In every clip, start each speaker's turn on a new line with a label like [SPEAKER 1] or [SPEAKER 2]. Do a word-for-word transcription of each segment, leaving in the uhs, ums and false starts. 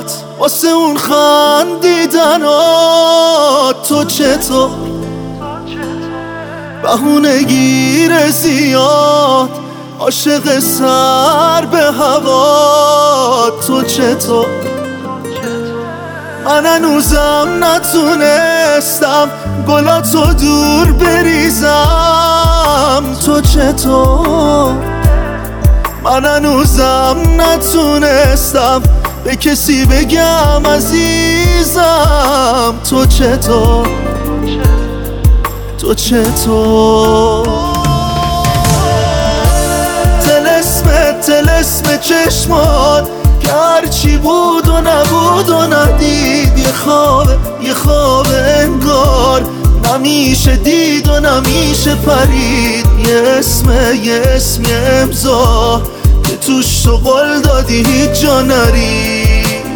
[SPEAKER 1] چشمات واسه اون خندیدنات. تو چطور بهونه گیر زیاد عاشق سر به هوا. تو چطور من هنوزم نتونستم گلاتو دور بریزم. تو چطور من هنوزم نتونستم به کسی بگم عزیزم. تو چطور تو چطور طلسم طلسم چشمات که هرچی بود و نبود و ندید. یه خوابه یه خواب انگار نمیشه دید و نمیشه پرید. یه اسم یه اسم یه امضا که توش تو قول دادی هیچ جا نری.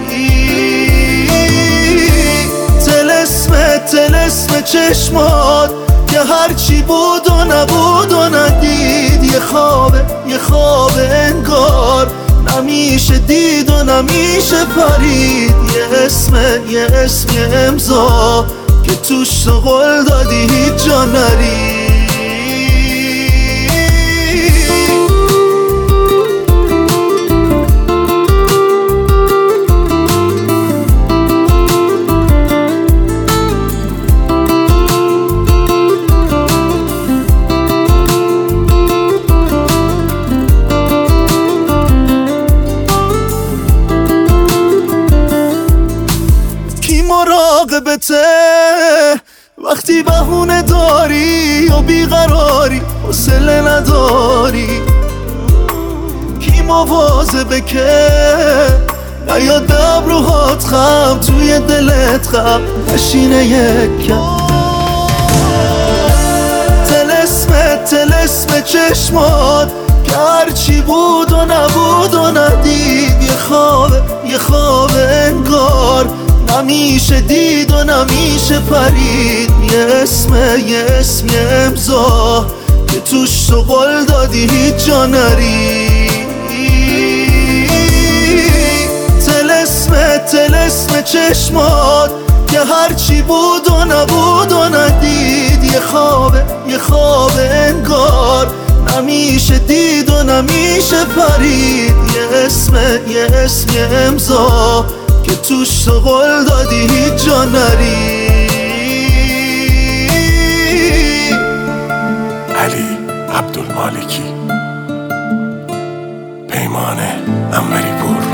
[SPEAKER 1] طلسم طلسم چشمات که هرچی بود و نبود و ندید. یه خوابه یه خواب انگار نمیشه دید و نمیشه پرید. یه اسم یه اسم یه امضا که توش تو قول دادی هیچ جا نری. مراقبته وقتی بهونه داری و بیقراری حوصله نداری. کی مواظبه که نیاد به ابروهات خم توی دلت خم نشینه یک کم. طلسم طلسم چشمات که هرچی بود و نبود و ندید. یه خوابه یه خواب انگار نمیشه دید و نمیشه پرید. یه اسم یه اسم یه امضا که توش تو قول دادی هیچ جا نری. طلسم طلسم چشمات که هرچی بود و نبود و ندید. یه خوابه یه خواب انگار نمیشه دید و نمیشه پرید. یه اسم یه اسم یه امضا که توش تو قول دادی هیچ جا نری.
[SPEAKER 2] علی عبدالمالکی، پیمان انوری پور.